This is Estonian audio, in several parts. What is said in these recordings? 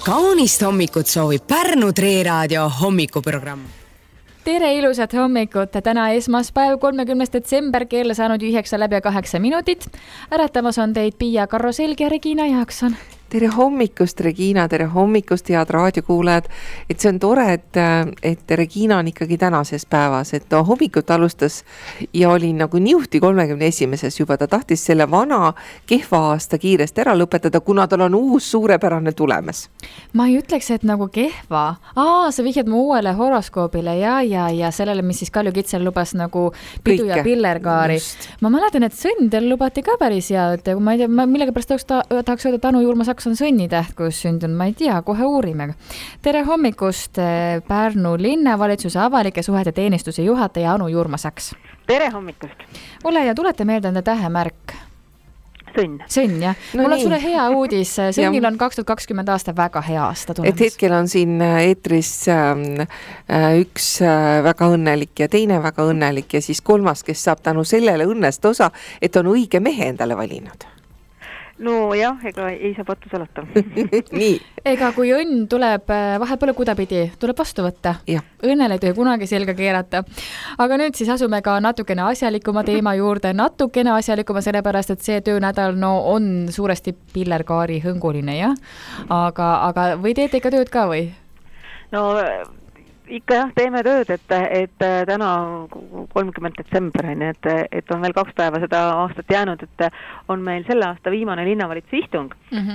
Kaunist hommikut soovib Pärnu Treeraadio hommikuprogramm. Tere ilusat hommikut! Täna esmaspäev 30. detsember, kell saanud 9:08. Äratamas on teid Piia Karroselg ja Regina Jaakson. Tere hommikust, Regina, tere hommikust, head raadiokuulajad. Et see on tore, et Regina on ikkagi tänases päevas, et hommikut alustas ja oli nagu niuhti 31. juba. Ta tahtis selle vana kehva aasta kiiresti ära lõpetada, kuna tal on uus suurepärane tulemas. Ma ei ütleks, et nagu kehva. Sa vihjad mu uuele horoskoobile ja sellele, mis siis Kalju Kitsel lubas nagu pidu Kõike. Ja pillerkaari. Just. Ma mäletan, et sõndel lubati ka päris hea, et ma ei tea, millega pärast tahaks öelda, et Anu Jurma Saks on sõnnitäht, kus sündinud, ma ei tea, kohe uurime. Tere hommikust, Pärnu linnavalitsuse avalike suhete teenistuse juhataja Anu Jurma Saks. Tere hommikust. Ole ja tuleta meelde enda tähemärk. Sõnn, jah. No mul on nii. Sulle hea uudis. Sõnnil on 2020 aasta väga hea aasta tulemas. Et hetkel on siin eetris üks väga õnnelik ja teine väga õnnelik ja siis kolmas, kes saab tänu sellele õnnest osa, et on õige mehe endale valinud. No jah, ega ei saa pattus alata. Nii. Ega kui õnn tuleb vahepeal kudapidi, tuleb vastu võtta. Ja. Õnnele ei tohi kunagi selga keerata. Aga nüüd siis asume ka natukene asjalikuma teema juurde. Natukene asjalikuma sellepärast, et see töönädal on suuresti pillerkaari hõnguline, jah? Aga või teete ikka tööd ka või? No ikka jah, teeme tööd, et täna 30. detsember, et on veel 2 päeva seda aastat jäänud, et on meil selle aasta viimane linnavalitsuse istung.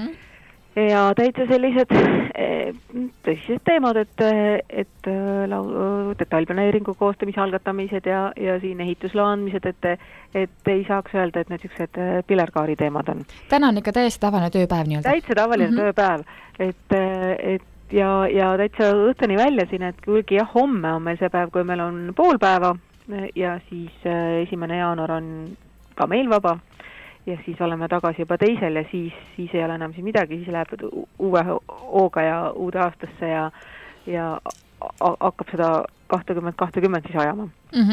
Ja täitsa sellised tõsised teemad, et detailplaneeringu koostamise algatamised ja siin ehitusloa andmised, et ei saaks öelda, et need siuksed pillerkaari teemad on. Täna on ikka täiesti tavaline tööpäev nii-öelda. Täitsa tavaline tööpäev, et ja täitsa õhtuni välja siin, et kuigi jah, homme on meil see päev, kui meil on pool päeva ja siis 1. jaanuar on ka meil vaba ja siis oleme tagasi juba teisel ja siis ei ole enam siin midagi, siis läheb uue hooga ja uude aastasse ja hakkab seda 2020 siis ajama.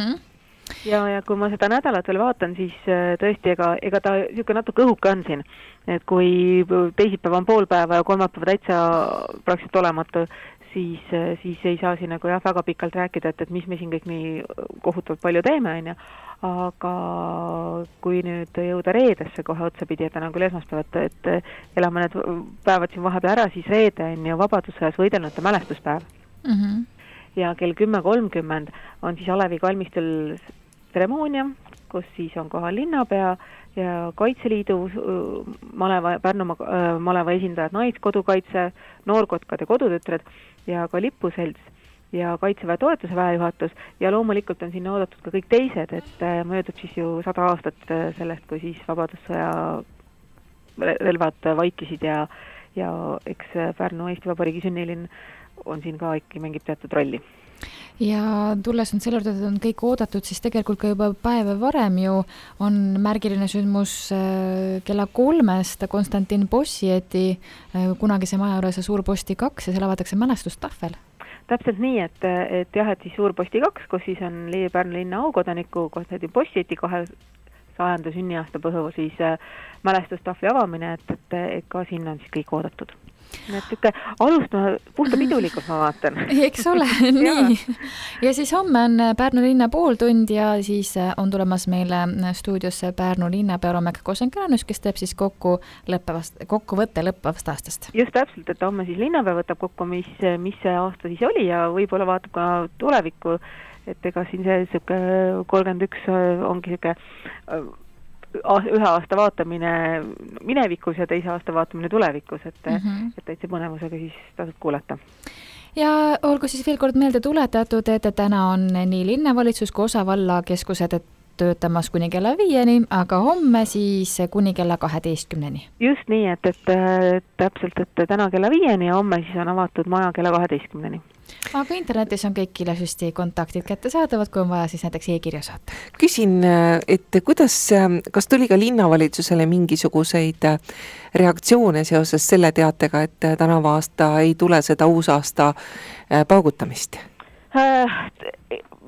Ja kui ma seda nädalat veel vaatan, siis tõesti, ega ta niisugune natuke õhuke on siin, et kui teisipäeva on pool päeva ja kolmapäeva täitsa praktiliselt olematu, siis ei saa siin nagu jah, väga pikalt rääkida, et mis me siin kõik nii kohutavalt palju teeme, aga kui nüüd jõuda reedesse kohe otsapidi, et on küll esmaspäevad, et elame need päevad siin vahepeal ära, siis reede on ju vabadussõjas võidelnute mälestuspäev. Ja kell 10:30 on siis Alevi kalmistul tseremoonia, kus siis on kohal linnapea ja Kaitseliidu Pärnumaa maleva esindajad, naiskodukaitse, noorkotkad ja kodutütred ja ka lipuselts ja Kaitseväe toetuse väejuhatus ja loomulikult on sinna oodatud ka kõik teised, et möödub siis ju 100 aastat sellest, kui siis vabadussõja relvad vaikisid ja eks Pärnu Eesti Vabariigi sünnilinn on siin ka ikka mängib teatud rolli. Ja tulles on selle juurde, et on kõik oodatud, siis tegelikult ka juba päeva varem ju on märgiline sündmus kella 3 Konstantin Bossieti kunagise maja juures Suur Posti 2 ja seal avatakse mälestustahvel. Täpselt nii, et jah, et siis Suur Posti 2, kus siis on Pärnu linna aukodaniku Konstantin Bossieti 200. sünniaasta põhjul siis mälestustahvli avamine, et ka sinna on siis kõik oodatud. Nii, alustame puhta pidulikult, ma vaatan. Eks ole, nii. Ja siis homme on Pärnu linna pooltund ja siis on tulemas meile stuudiosse Pärnu linnapea Romek Kosenkränus, kes teeb siis kokkuvõtte lõppevast aastast. Just täpselt, et homme siis linnapea võtab kokku, mis see aasta siis oli ja võib-olla vaatab ka tulevikku, et ega siin see 31 ongi siuke ühe aasta vaatamine minevikus ja teise aasta vaatamine tulevikus, et täitsa põnevusega siis tasub kuulata. Ja olgu siis veel kord meelde tuletatud, et täna on nii linnavalitsus kui osavallakeskused töötamas kuni kella 5, aga homme siis kuni kella 12. Just nii, et täpselt, et täna kella 5 ja homme siis on avatud maja kella 12. Aga internetis on kõik ilusasti kontaktid kättesaadavad, kui on vaja siis näiteks e-kirja saata. Küsin, et kas tuli ka linnavalitsusele mingisuguseid reaktsioone seoses selle teatega, et tänavu aasta ei tule seda uusaasta paugutamist?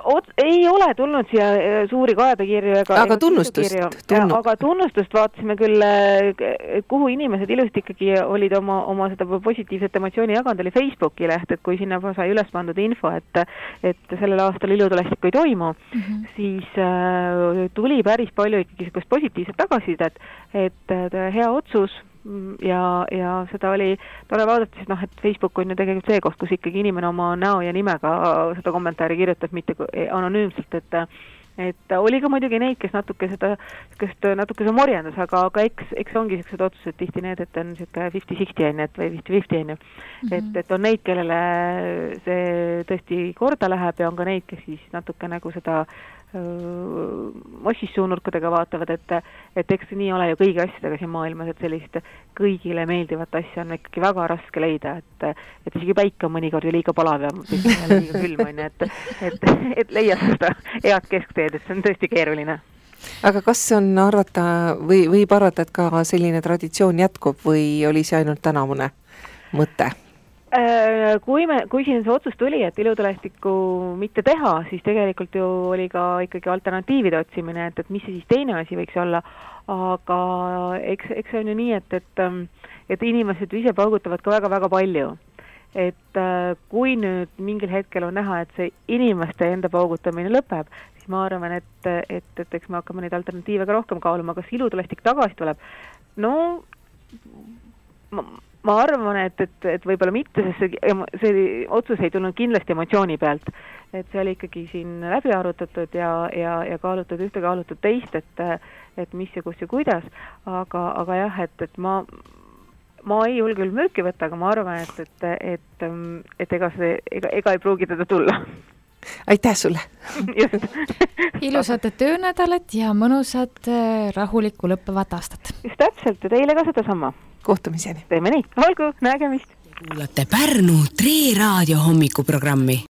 Ei ole tulnud siia suuri kaebekirju aga tunnustust. Aga tunnustust vaatasime küll, kuhu inimesed ilusti ikkagi olid oma seda positiivset emotsiooni jaganud, oli Facebooki leht, et kui sinna sai üles pandud info, et sellel aastal ilutulestikku ei toimu, siis tuli päris palju ikkagi positiivset tagasisidet, et hea otsus ja seda oli tore vaadata, sest et Facebook on ju tegelikult see koht, kus ikkagi inimene oma näo ja nimega seda kommentaari kirjutab, mitte anonüümselt, et oli ka muidugi neid, kes natuke see morjendus, aga eks ongi sellised otsused tihti need, et on selline 50-60 on, või 50-50 on. Et on neid, kellele see tõesti korda läheb ja on ka neid, kes siis natuke nagu seda mossis suunurkadega vaatavad, et eks nii ole ju kõigi asjadega siin maailmas, et sellist kõigile meeldivat asja on ikkagi väga raske leida, et isegi päike on mõnikord ju liiga palav ja liiga külm on, et leia seda head keskteed, et see on tõesti keeruline. Aga kas on arvata või võib arvata, et ka selline traditsioon jätkub või oli see ainult tänavune mõte? Kui siin see otsus tuli, et ilutulestikku mitte teha, siis tegelikult ju oli ka ikkagi alternatiivide otsimine, et mis see siis teine asi võiks olla, aga eks see on ju nii, et inimesed ise paugutavad ka väga-väga palju. Et kui nüüd mingil hetkel on näha, et see inimeste enda paugutamine lõpeb, siis ma arvan, et eks me hakkame neid alternatiive ka rohkem kaaluma, kas ilutulestik tagasi tuleb. No ma arvan, et võib-olla mitte, sest see otsus ei tulnud kindlasti emotsiooni pealt. Et see oli ikkagi siin läbi arutatud ja kaalutud ühte, kaalutud teist, et mis ja kus ja kuidas. Aga jah, et ma ei julge küll mürki võtta, aga ma arvan, et ega ei pruugi teda tulla. Aitäh sulle! Ilusat töönädalat ja mõnusat rahulikku lõppevat aastat. Just täpselt ja teile ka seda sama. Kohtumiseni. Teeme nii. Olgu, nägemist. Kuulate Pärnu Tre Raadio hommikuprogrammi.